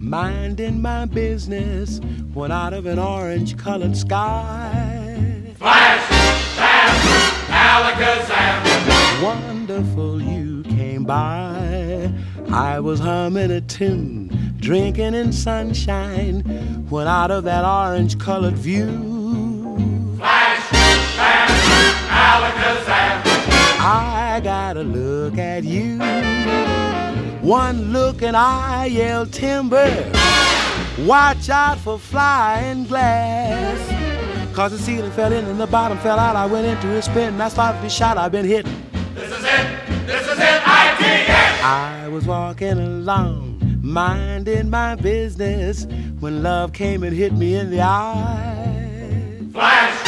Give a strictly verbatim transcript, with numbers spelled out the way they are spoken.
minding my business, when out of an orange-colored sky, flash, bam, alakazam, wonderful you came by. I was humming a tune, drinking in sunshine, when out of that orange-colored view, flash, bam, alakazam, I gotta look at you. One look and I yelled timber, watch out for flying glass. Cause the ceiling fell in and the bottom fell out. I went into a spin and I started to shout, I've been hit. This is it, this is it, I T N. I was walking along, minding my business, when love came and hit me in the eye. Flash,